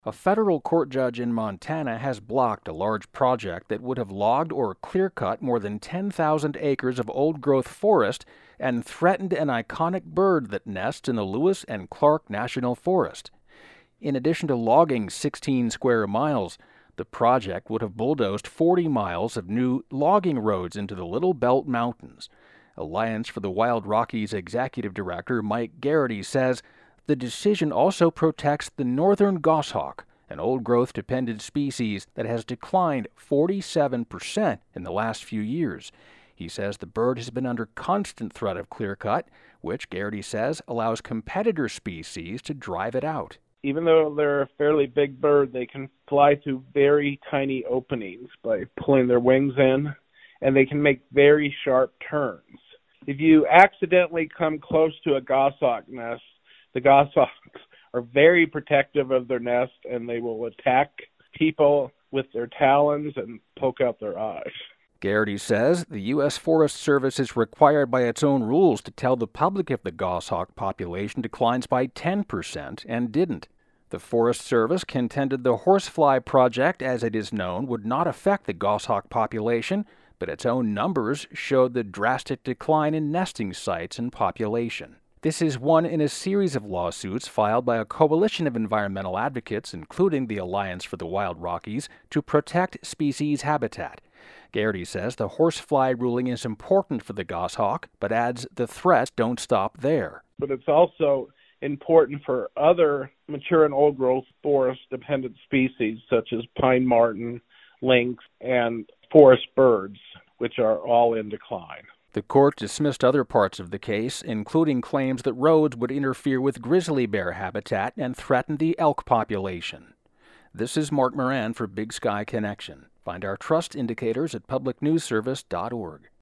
A federal court judge in Montana has blocked a large project that would have logged or clear-cut more than 10,000 acres of old-growth forest and threatened an iconic bird that nests in the Lewis and Clark National Forest. In addition to logging 16 square miles, the project would have bulldozed 40 miles of new logging roads into the Little Belt Mountains. Alliance for the Wild Rockies executive director Mike Garrity says the decision also protects the northern goshawk, an old-growth dependent species that has declined 47% in the last few years. He says the bird has been under constant threat of clear-cut, which Garrity says allows competitor species to drive it out. Even though they're a fairly big bird, they can fly through very tiny openings by pulling their wings in, and they can make very sharp turns. If you accidentally come close to a goshawk nest, the goshawks are very protective of their nest, and they will attack people with their talons and poke out their eyes. Garrity says the U.S. Forest Service is required by its own rules to tell the public if the goshawk population declines by 10% and didn't. The Forest Service contended the horsefly project, as it is known, would not affect the goshawk population, but its own numbers showed the drastic decline in nesting sites and population. This is one in a series of lawsuits filed by a coalition of environmental advocates, including the Alliance for the Wild Rockies, to protect species habitat. Garrity says the horsefly ruling is important for the goshawk, but adds the threats don't stop there. But it's also important for other mature and old-growth forest-dependent species, such as pine marten, lynx, and forest birds, which are all in decline. The court dismissed other parts of the case, including claims that roads would interfere with grizzly bear habitat and threaten the elk population. This is Mark Moran for Big Sky Connection. Find our trust indicators at publicnewsservice.org.